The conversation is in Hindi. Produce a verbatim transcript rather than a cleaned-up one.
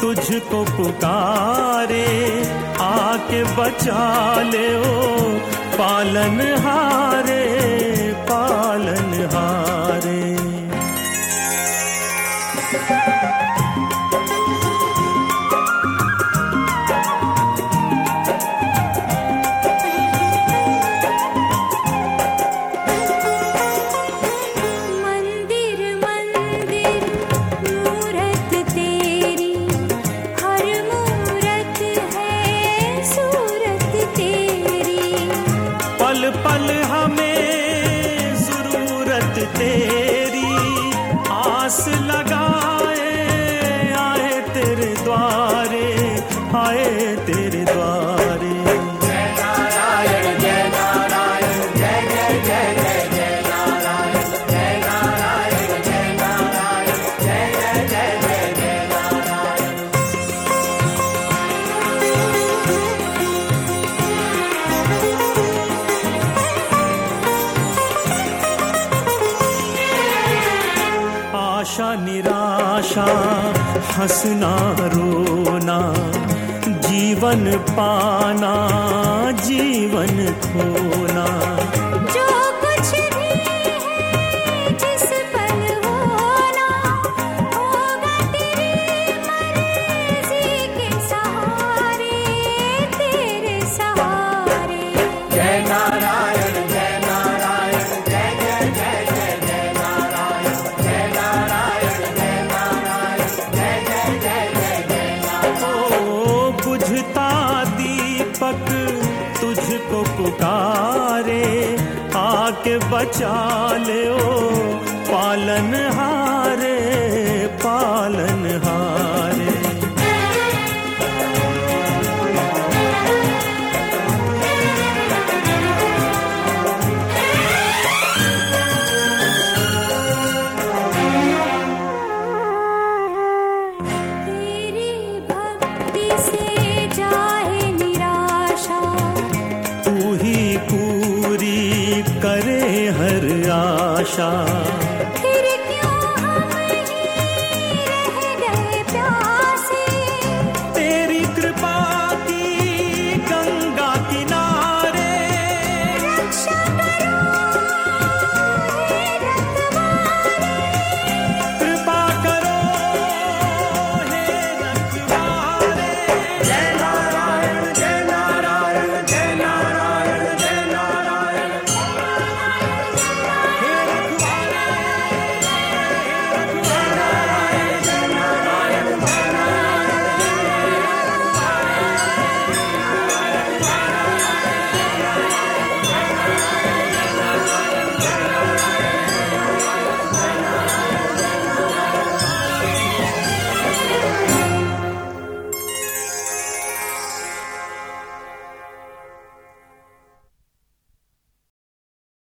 तुझको पुकारे, आके बचा ले ओ पालनहारे, पालनहारे। पल पल हमें जरूरत तेरी, आस लगाए आए तेरे द्वारे, आए तेरे द्वारे। जय नारायण जय नारायण जय जय जय जय जय नारायण, जय नारायण जय नारायण जय जय जय जय जय नारायण। आशा निराशा हंसना रोना, जीवन पाना जीवन खोना। जो कुछ भी है जिस पल होना, होगा तेरी मर्जी के सहारे, तेरे सहारे। जय नारायण जय नारायण जय जय जय जय जय नारायण, जय नारायण जय नारायण जय जय जय जय जय नारायण। ओ बुझता दीपक तुझको पुकारे, आके बचा ले ओ